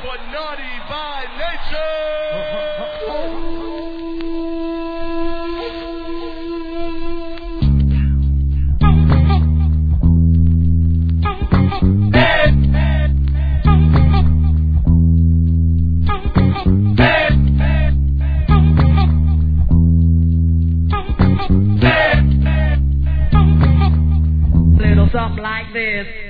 but naughty by nature. Little something like this.